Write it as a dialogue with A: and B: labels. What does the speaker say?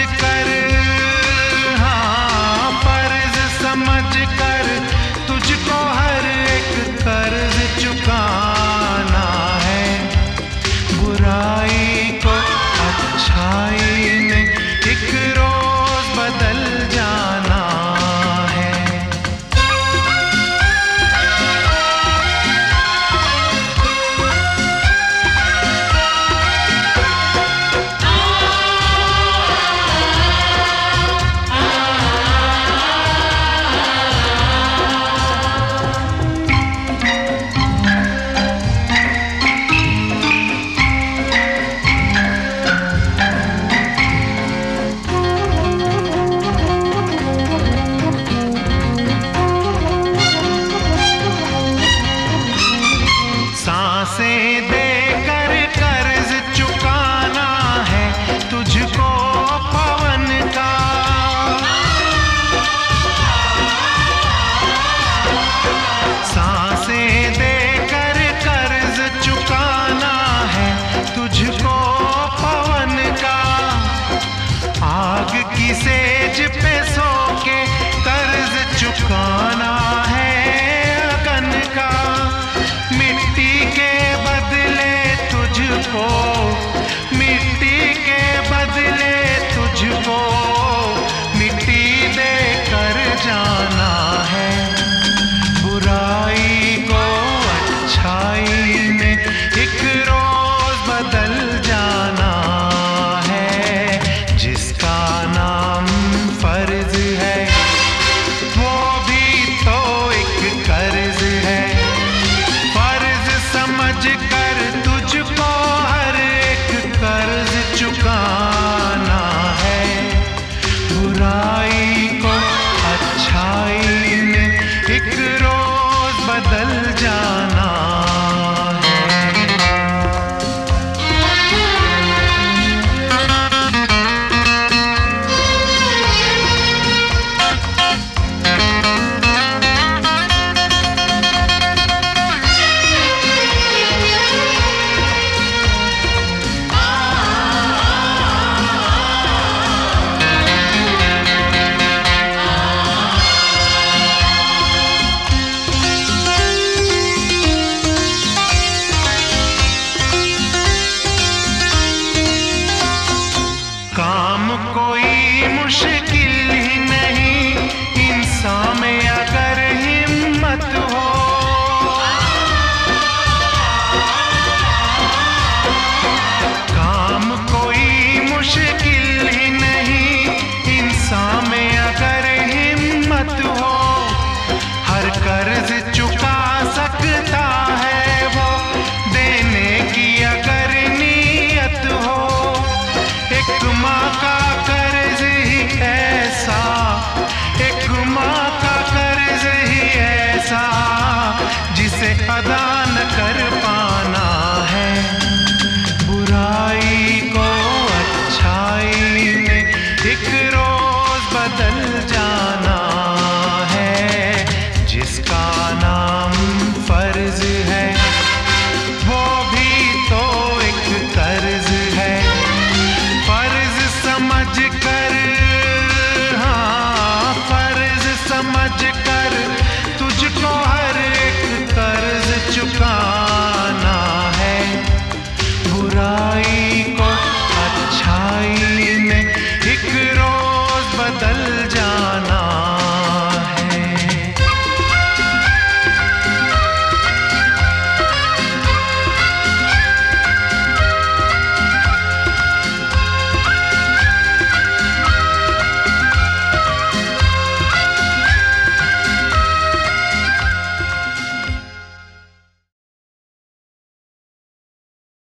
A: कर, हाँ फर्ज समझ कर तुझको हर एक कर्ज चुकाना है। बुराई को अच्छाई में एक रोज बदल जाना है। सांसें देकर कर्ज चुकाना है तुझको पवन का। सांसें देकर कर्ज चुकाना है तुझको पवन का। आग की सेज पे सो के कर्ज चुकाना है अगन का। मिट्टी के बदले तुझको, मिट्टी के बदले तुझको मिट्टी दे कर जाना है। बुराई को अच्छाई में एक रोज बदल जाना है। जिसका नाम फर्ज है वो भी तो एक कर्ज है। समझ कर तुझको हर एक कर्ज चुकाना है। बुराई को अच्छाई में एक रोज बदल जाना है। काम कोई मुश्किल